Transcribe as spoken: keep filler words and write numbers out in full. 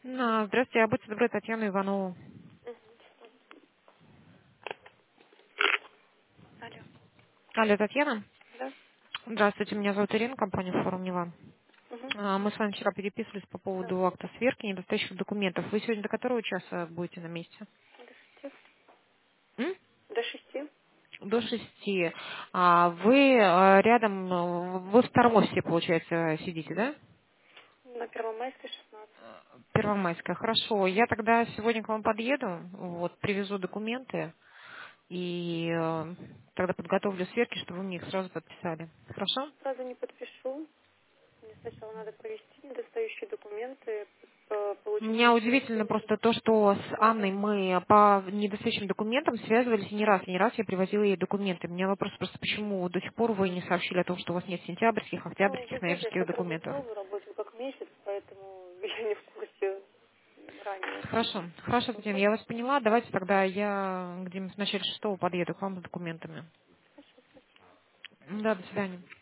А, Здравствуйте, а будьте добры, Татьяна Иванова. Алло. Алло, Татьяна. Да? Здравствуйте, меня зовут Ирина, компания Форум Нева. Угу. А, Мы с вами вчера переписывались по Да. поводу акта сверки недостающих документов. Вы сегодня до которого часа будете на месте? До шести. М? До шести. До шести. А вы а, рядом, э, вы в втором офисе, получается, сидите, да? На Первомайской шестнадцать. Первомайская. Хорошо. Я тогда сегодня к вам подъеду, вот, привезу документы и э, тогда подготовлю сверки, чтобы вы мне их сразу подписали. Хорошо? Сразу не подпишу. Мне сначала надо провести недостающие документы, по- получить Меня удивительно подтверждение. просто то, что с Надо. Анной мы по недостающим документам связывались не раз, и не раз я привозила ей документы. У меня вопрос просто, почему до сих пор вы не сообщили о том, что у вас нет сентябрьских, Ну, октябрьских, вы знаете, я ноябрьских сейчас документов? работаю, работаю как месяц, поэтому я не в курсе ранее. Хорошо, хорошо, Татьяна, я вас поняла. Давайте тогда я где-нибудь в начале шестого подъеду к вам с документами. Да, до свидания.